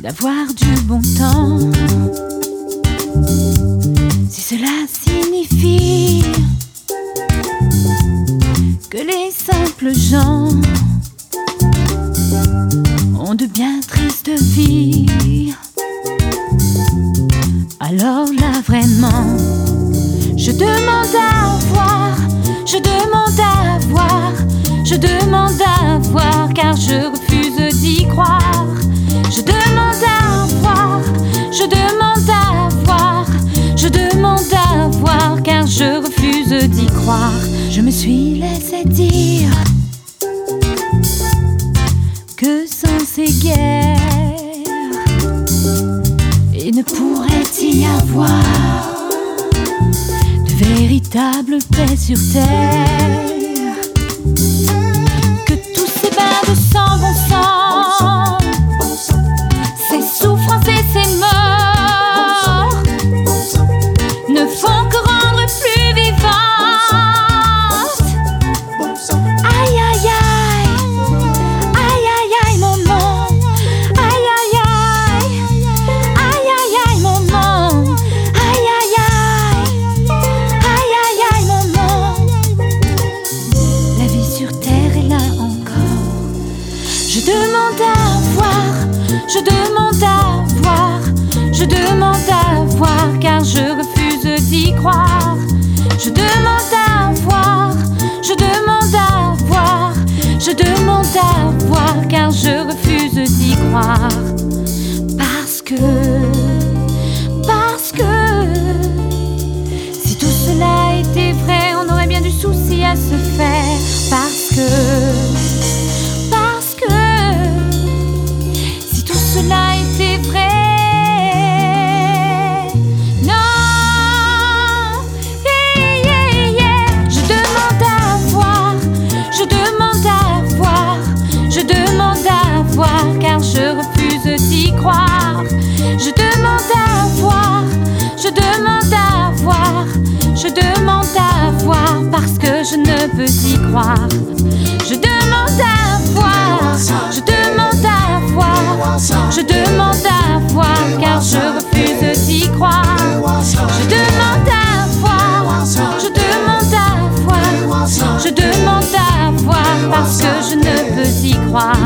d'avoir du bon temps. Si cela signifie que les simples gens ont de bien tristes vies, alors là vraiment, je demande à voir, je demande à voir, je demande à voir, car je refuse d'y croire. Je demande à voir, je demande à voir, je demande à voir, car je refuse d'y croire. Je me suis laissé dire que sans ces guerres, il ne pourrait y avoir de véritable paix sur terre. Que tous ces bains de sang vont sang, ces souffrances et ces morts ne font que rendre plus vivantes. Aïe aïe aïe, aïe aïe aïe maman, aïe aïe aïe, aïe aïe aïe maman, aïe aïe aïe, aïe aïe aïe maman. La vie sur terre est là encore. Je demande à voir, je demande à voir, je demande à voir, car je refuse d'y croire. Je demande à voir, je demande à voir, je demande à voir, car je refuse d'y croire. Parce que si tout cela était vrai, on aurait bien du souci à se faire. Parce que si tout cela était vrai, non, yeah, yeah, yeah. Je demande à voir, je demande à voir, je demande à voir, car je refuse d'y croire. Je demande à voir, je demande à voir, je demande à voir, parce que je ne peux y croire. Je demande à voir, je demande à voir, je demande à voir, car je refuse d'y croire. Je demande à voir, je demande à voir, je demande à voir, parce que je ne peux y croire.